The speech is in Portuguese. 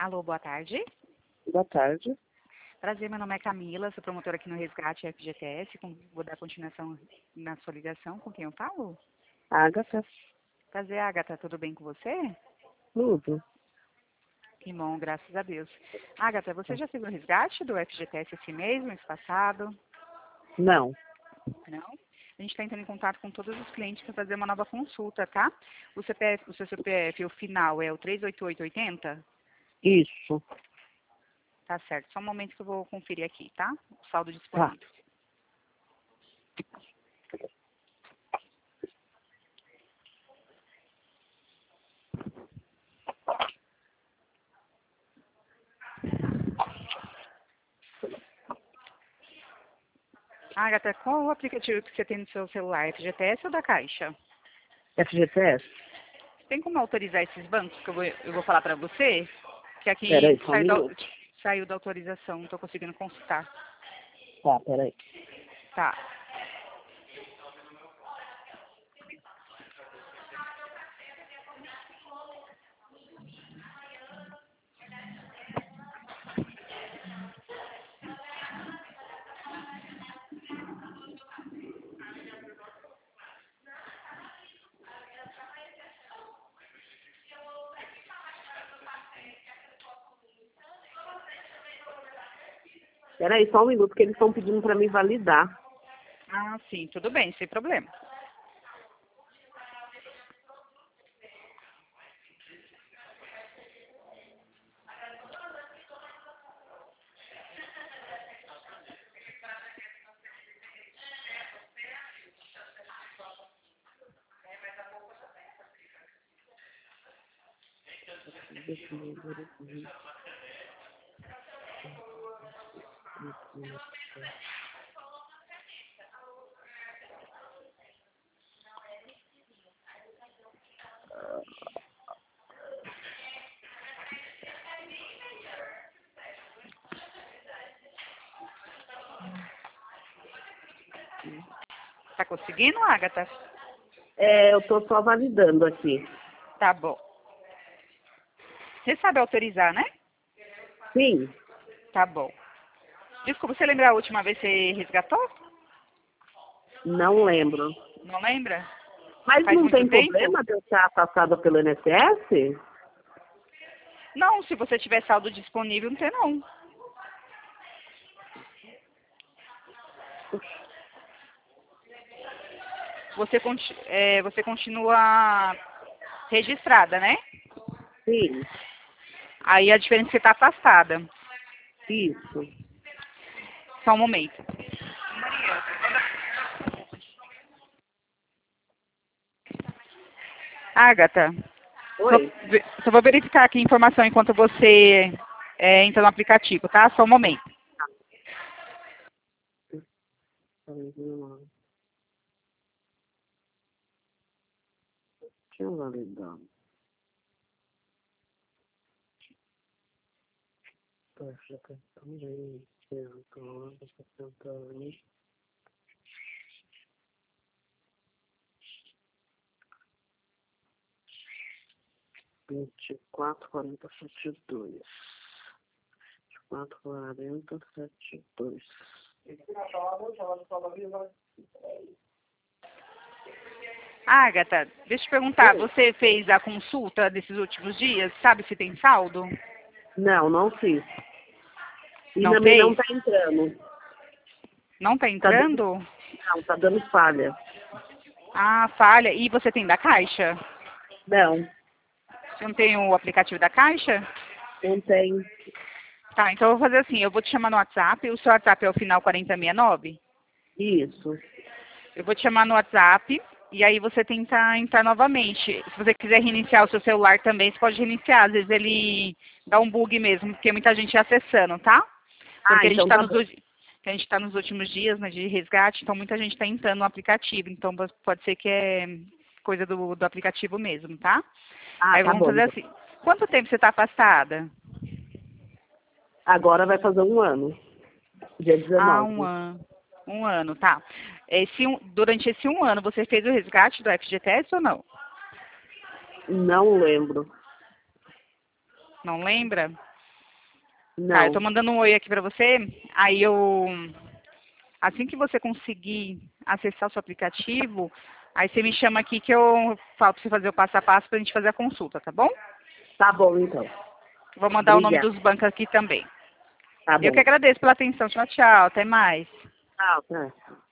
Alô, boa tarde. Boa tarde. Prazer, meu nome é Camila, sou promotora aqui no Resgate FGTS. Vou dar continuação na sua ligação. Com quem eu falo? Agatha. Prazer, Agatha, tudo bem com você? Tudo. Que bom, graças a Deus. Agatha, você já fez o resgate do FGTS esse mês, mês passado? Não. Não? A gente está entrando em contato com todos os clientes para fazer uma nova consulta, tá? O CPF, o seu CPF, o final é o 38880? Isso. Tá certo. Só um momento que eu vou conferir aqui, tá? O saldo Tá. disponível. Agatha, qual o aplicativo que você tem no seu celular? FGTS ou da Caixa? FGTS? Tem como autorizar esses bancos que eu vou falar para você? Que aqui Peraí, só um minuto. saiu da autorização, não estou conseguindo consultar. Tá, peraí. Tá. Peraí, só um minuto, que eles estão pedindo para me validar. Ah, sim, tudo bem, sem problema. Tá conseguindo, Agatha? Eu tô só validando aqui. Tá bom. Você sabe autorizar, né? Sim, Tá bom. Desculpa, você lembra a última vez que você resgatou? não lembro. Não lembra? Mas Faz não muito tem tempo? problema de eu estar passada pelo INSS? Não, se você tiver saldo disponível, não tem não. Você continua registrada, né? Sim, Aí a diferença é que você está afastada. isso. Só um momento. Agatha, Oi? só vou verificar aqui a informação enquanto você entra no aplicativo, tá? Só um momento. Deixa eu validar. Poxa, também. 24,40,72. 24,40,72. Agatha, deixa eu te perguntar, Oi? você fez a consulta desses últimos dias? Sabe se tem saldo? Não, não fiz. E Não também não fez? tá entrando. Não tá Tá dando, entrando? não, tá dando falha. Ah, falha. E você tem da Caixa? Não, Você não tem o aplicativo da Caixa? não tem. Tá, então eu vou fazer assim, eu vou te chamar no WhatsApp, o seu WhatsApp é o final 4069? Isso. Eu vou te chamar no WhatsApp e aí você tenta entrar novamente. Se você quiser reiniciar o seu celular também, você pode reiniciar. Às vezes ele dá um bug mesmo, porque muita gente acessando, tá? Porque Então tá bom. a gente tá nos últimos dias, né, de resgate, então muita gente está entrando no aplicativo. Então pode ser que é coisa do aplicativo mesmo, tá? Aí Tá vamos bom. fazer Então. assim. Quanto tempo você está afastada? Agora vai fazer um ano. Dia Ah, um 19. ano. Um ano, tá. Durante esse um ano, você fez o resgate do FGTS ou não? Não lembro. Não lembra? Tá, eu Não. tô mandando um oi aqui pra você. Aí eu... Assim que você conseguir acessar o seu aplicativo, aí você me chama aqui que eu falo pra você fazer o passo a passo pra gente fazer a consulta, tá bom? Tá bom, então. Vou mandar o nome Obrigada. dos bancos aqui também. Tá Eu que bom. agradeço pela atenção. Tchau, tchau. Até mais. Tchau, tá.